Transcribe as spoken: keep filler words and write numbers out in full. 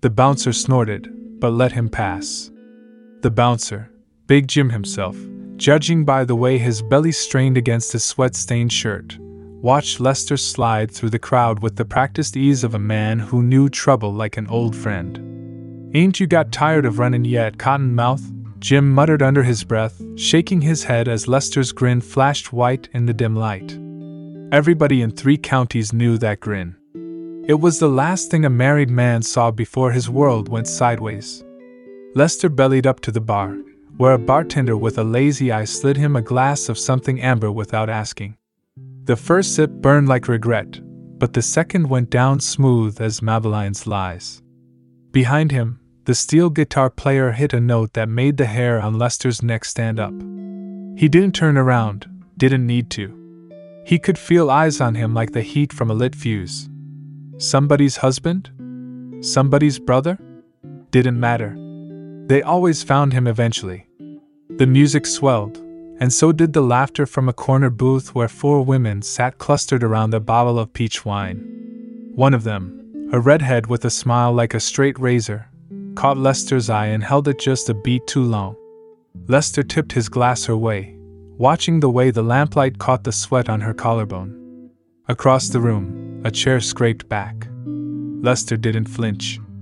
The bouncer snorted, but let him pass. The bouncer, Big Jim himself, judging by the way his belly strained against his sweat-stained shirt, watched Lester slide through the crowd with the practiced ease of a man who knew trouble like an old friend. "Ain't you got tired of running yet, Cottonmouth?" Jim muttered under his breath, shaking his head as Lester's grin flashed white in the dim light. Everybody in three counties knew that grin. It was the last thing a married man saw before his world went sideways. Lester bellied up to the bar, where a bartender with a lazy eye slid him a glass of something amber without asking. The first sip burned like regret, but the second went down smooth as Mabeline's lies. Behind him, the steel guitar player hit a note that made the hair on Lester's neck stand up. He didn't turn around, didn't need to. He could feel eyes on him like the heat from a lit fuse. Somebody's husband? Somebody's brother? Didn't matter. They always found him eventually. The music swelled, and so did the laughter from a corner booth where four women sat clustered around a bottle of peach wine. One of them, a redhead with a smile like a straight razor, caught Lester's eye and held it just a beat too long. Lester tipped his glass her way, watching the way the lamplight caught the sweat on her collarbone. Across the room, a chair scraped back. Lester didn't flinch.